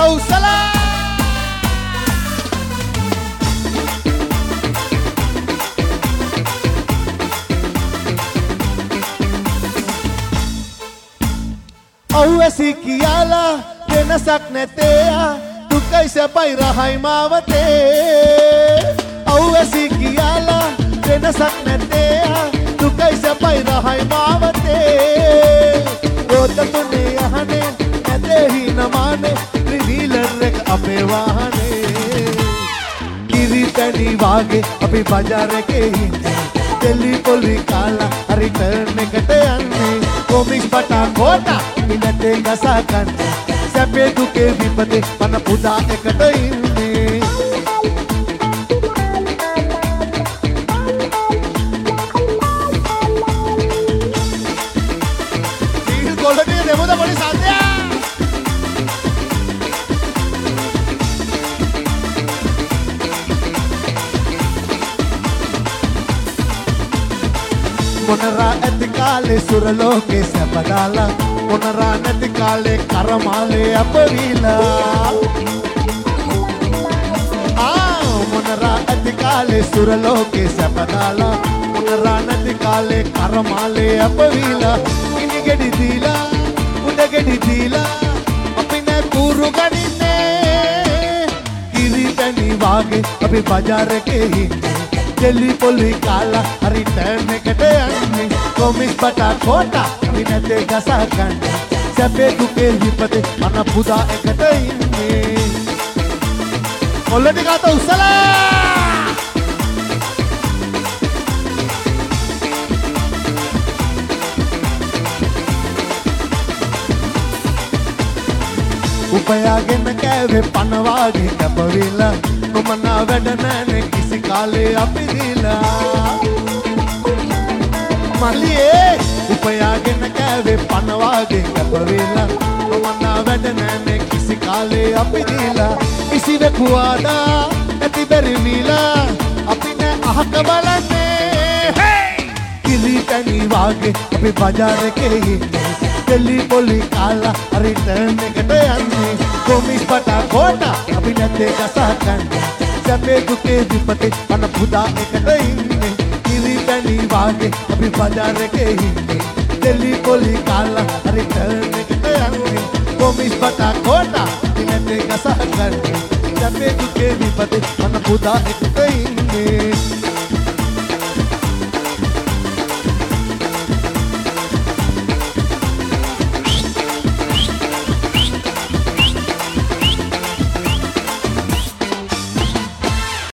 උසලා අවැසි කියලා වෙනසක් නැතේ දුකයි සැපයි රහයි මාවතේ අවැසි කියලා වෙනසක් නැතේ දුකයි සැපයි රහයි මාවතේ රෝද තුනේ යහනේ නැතේ හිනමානේ ත්‍රිවිලර් එක අපේ වාහනේ කිරිතැණි වාගේ අපි බජාර් එකේ ඉන්නේ දෙලි පොලි කාලා හරි ටර්න් එකට යන්නේ කොමික්ස් පටා කොටා ඉන්නතේ ගසා ගන්න සැපේ දුකේ විපතේ පන පුදා එකට ඉන්නේ සීල් කොල්ලේ දෙමොද පොඩි සද්දයක් මොනරා ඇති කාලේ සුර ලෝකේ සැපදාලා මොනරා නැති කාලේ කරමාලේ අපවිලා මොනරා ඇති කාලේ සුර ලෝකේ සැපදාලා මොනරා නැති කාලේ කරමාලේ අපවිලා ඉනි ගෙඩි දීලා උඩ ගෙඩි දීලා අපි නැ කුරු ගනින්නේ කිරිතැණි වාගේ අපි බජාර් එකේ ඉන්නේ දෙලි පොලි කාලා හරි ටර්න් එකට යන්නේ කොමික්ස් පටා කොටා විනතේ ගසා ගන්න සැපේ දුකේ විපතේ මන පුදා එකට ඉන්නේ කොල්ලටි ගාත උසලා උපයාගෙන කෑවේ පනවාගේ කැපවිලා නොමනා වැඩ නෑනේ කිසි කාලේ අපි දීලා මල්ලියේ උපයාගෙන කෑවේ පනවාගේ කැපවිලා නොමනා වැඩ නෑනේ කිසි කාලේ අපි දීලා කිසිවෙකු ආදා නැති බැරි වීලා අපි නෑ අහක බලන්නේ කිරිතැණි වාගේ අපි බජාර් එකේ ඉන්නේ දෙලි පොලි කාලා හරි ටර්න් එකට යන්නේ කොමික්ස් පටා කොටා අපි නැතේ ගසා ගන්න සැපේ දුකේ විපතේ පන පුදා එකට ඉන්නේ කිරිතැණි වාගේ අපි බජාර් එකේ ඉන්නේ දෙලි පොලි කාලා හරි ටර්න් එකට යන්නේ කොමික්ස් පටා කොටා අපි නැතේ ගසා ගන්න සැපේ දුකේ විපතේ පන පුදා එකට ඉන්නේ